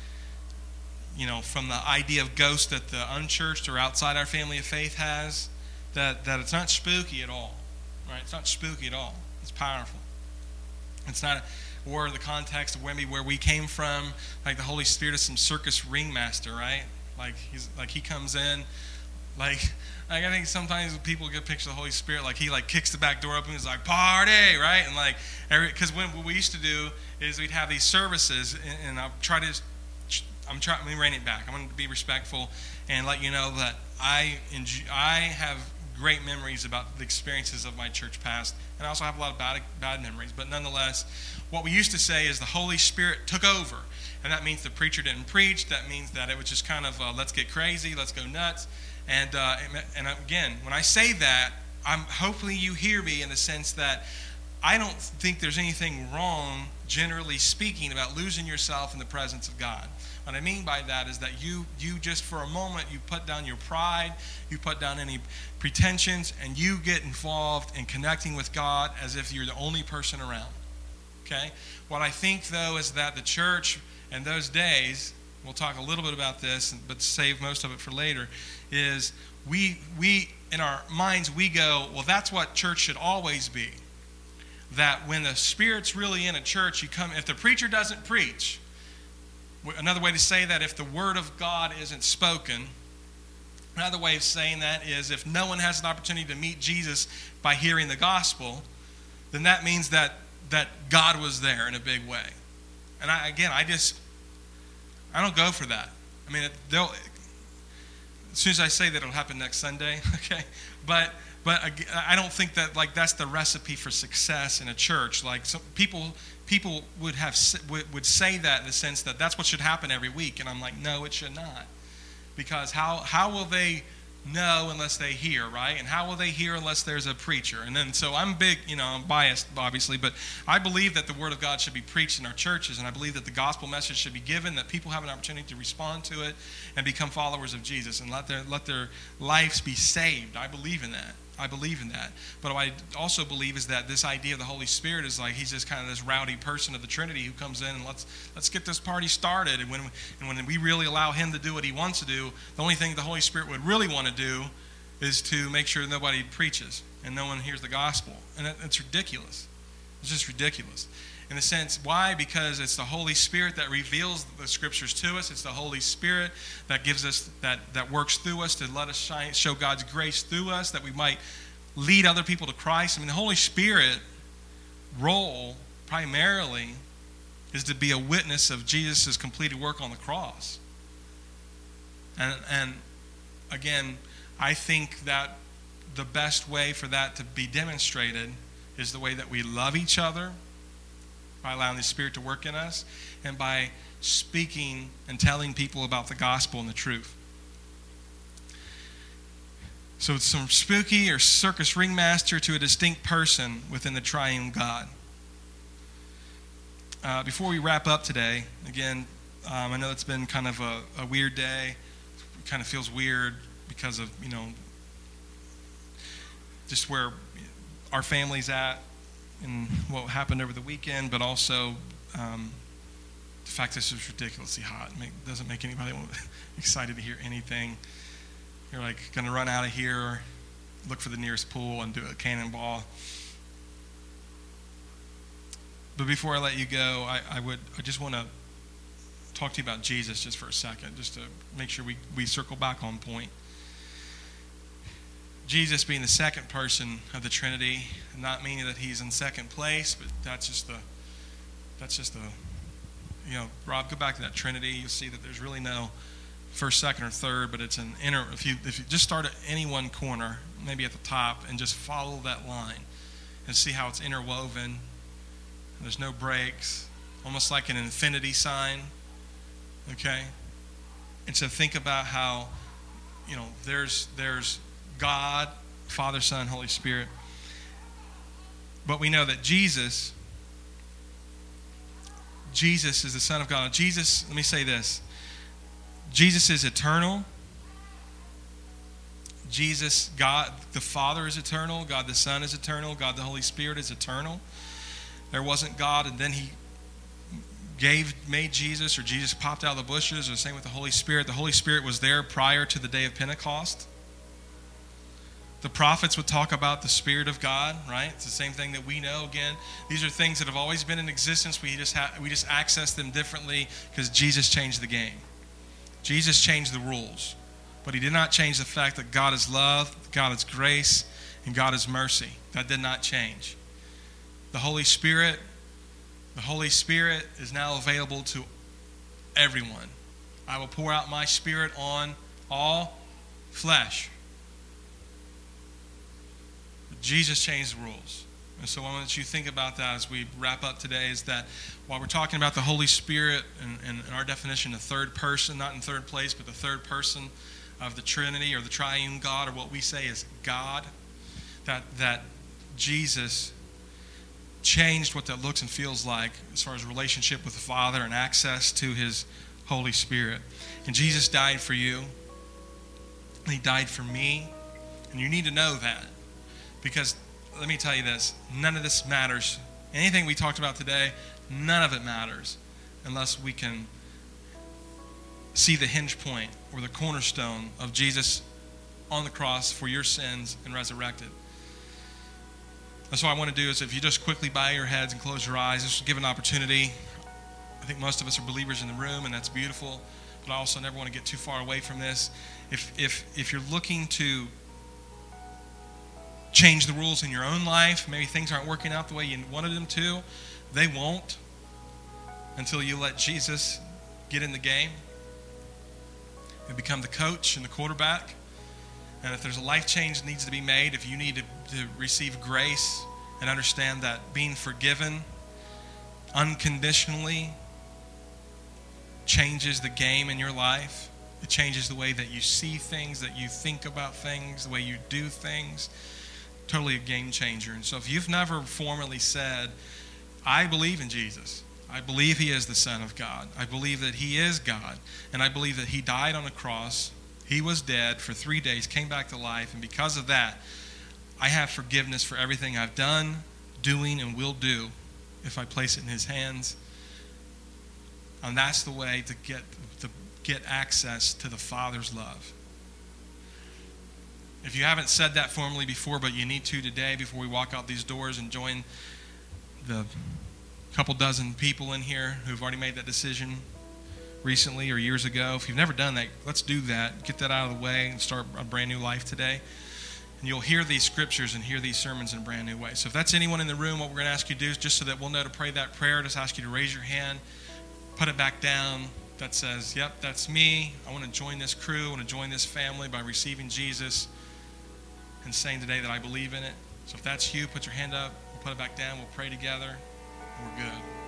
you know, from the idea of ghosts that the unchurched or outside our family of faith has, that, that it's not spooky at all. Right? It's not spooky at all. It's powerful. It's not, or the context of maybe where we came from, like the Holy Spirit is some circus ringmaster, right? Like he's like he comes in, like like I think sometimes people get pictures of the Holy Spirit like he like kicks the back door open and is like party, right? And like every because when what we used to do is we'd have these services and, and I'll try to I'm trying let me rein it back. I'm going to be respectful and let you know that I enjoy, I have great memories about the experiences of my church past, and I also have a lot of bad bad memories. But nonetheless, what we used to say is the Holy Spirit took over. And that means the preacher didn't preach. That means that it was just kind of, uh, let's get crazy, let's go nuts. And, uh, and again, when I say that, I'm hopefully you hear me in the sense that I don't think there's anything wrong, generally speaking, about losing yourself in the presence of God. What I mean by that is that you, you just for a moment, you put down your pride, you put down any pretensions, and you get involved in connecting with God as if you're the only person around. Okay? What I think, though, is that the church in those days, we'll talk a little bit about this, but save most of it for later, is we, we in our minds, we go, well, that's what church should always be. That when the Spirit's really in a church, you come, if the preacher doesn't preach, another way to say that, if the Word of God isn't spoken, another way of saying that is if no one has an opportunity to meet Jesus by hearing the gospel, then that means that, that God was there in a big way. And I, again, I just, I don't go for that. I mean, they'll, as soon as I say that, it'll happen next Sunday, okay? But but I don't think that, like, that's the recipe for success in a church. Like, some people people would have would, would say that in the sense that that's what should happen every week. And I'm like, no, it should not. Because how how will they know unless they hear, right? And how will they hear unless there's a preacher? And then, so I'm big, you know, I'm biased, obviously, but I believe that the Word of God should be preached in our churches, and I believe that the gospel message should be given, that people have an opportunity to respond to it and become followers of Jesus and let their let their lives be saved. I believe in that. I believe in that. But what I also believe is that this idea of the Holy Spirit is like he's just kind of this rowdy person of the Trinity who comes in and let's let's get this party started. And when and when we really allow him to do what he wants to do, the only thing the Holy Spirit would really want to do is to make sure nobody preaches and no one hears the gospel. And that, that's ridiculous. It's just ridiculous. In a sense, why? Because it's the Holy Spirit that reveals the Scriptures to us. It's the Holy Spirit that gives us, that, that works through us to let us shine, show God's grace through us, that we might lead other people to Christ. I mean, the Holy Spirit role primarily is to be a witness of Jesus' completed work on the cross. And, and again, I think that the best way for that to be demonstrated is the way that we love each other, by allowing the Spirit to work in us, and by speaking and telling people about the gospel and the truth. So it's from spooky or circus ringmaster to a distinct person within the triune God. Uh, before we wrap up today, again, um, I know it's been kind of a, a weird day. It kind of feels weird because of, you know, just where our family's at and what happened over the weekend, but also um, The fact this is ridiculously hot make, doesn't make anybody excited to hear anything. You're like going to run out of here, look for the nearest pool, and do a cannonball. But before I let you go, I, I would I just want to talk to you about Jesus just for a second, just to make sure we, we circle back on point. Jesus being the second person of the Trinity, not meaning that he's in second place, but that's just the that's just the you know, Rob, go back to that Trinity. You'll see that there's really no first, second, or third, but it's an inner. If you if you just start at any one corner, maybe at the top, and just follow that line, and see how it's interwoven. There's no breaks, almost like an infinity sign. Okay, and so think about how, you know, there's there's God, Father, Son, Holy Spirit, but we know that Jesus. Jesus is the Son of God. Jesus, let me say this. Jesus is eternal. Jesus, God the Father is eternal. God the Son is eternal. God the Holy Spirit is eternal. There wasn't God and then he gave, made Jesus, or Jesus popped out of the bushes, or the same with the Holy Spirit. The Holy Spirit was there prior to the day of Pentecost. The prophets would talk about the Spirit of God, right? It's the same thing that we know. Again, these are things that have always been in existence. We just ha- we just access them differently because Jesus changed the game. Jesus changed the rules. But he did not change the fact that God is love, God is grace, and God is mercy. That did not change. The Holy Spirit, the Holy Spirit is now available to everyone. I will pour out my Spirit on all flesh. Jesus changed the rules. And so I want that you think about that as we wrap up today, is that while we're talking about the Holy Spirit and, and, and our definition of third person, not in third place, but the third person of the Trinity or the triune God, or what we say is God, that, that Jesus changed what that looks and feels like as far as relationship with the Father and access to his Holy Spirit. And Jesus died for you. And he died for me. And you need to know that. Because let me tell you this, none of this matters. Anything we talked about today, none of it matters unless we can see the hinge point or the cornerstone of Jesus on the cross for your sins and resurrected. That's what I want to do is, if you just quickly bow your heads and close your eyes, just give an opportunity. I think most of us are believers in the room, and that's beautiful. But I also never want to get too far away from this. If if if you're looking to change the rules in your own life, maybe things aren't working out the way you wanted them to, they won't until you let Jesus get in the game and become the coach and the quarterback. And if there's a life change that needs to be made, if you need to, to receive grace and understand that being forgiven unconditionally changes the game in your life, it changes the way that you see things, that you think about things, the way you do things. Totally a game changer. And so if you've never formally said, I believe in Jesus, I believe he is the Son of God, I believe that he is God, and I believe that he died on a cross, he was dead for three days, came back to life, and because of that, I have forgiveness for everything I've done, doing, and will do if I place it in his hands. And that's the way to get to get access to the Father's love. If you haven't said that formally before, but you need to today before we walk out these doors and join the couple dozen people in here who've already made that decision recently or years ago. If you've never done that, let's do that. Get that out of the way and start a brand new life today. And you'll hear these scriptures and hear these sermons in a brand new way. So if that's anyone in the room, what we're going to ask you to do is, just so that we'll know to pray that prayer, just ask you to raise your hand, put it back down. That says, yep, that's me. I want to join this crew. I want to join this family by receiving Jesus and saying today that I believe in it. So if that's you, put your hand up, we'll put it back down, we'll pray together, and we're good.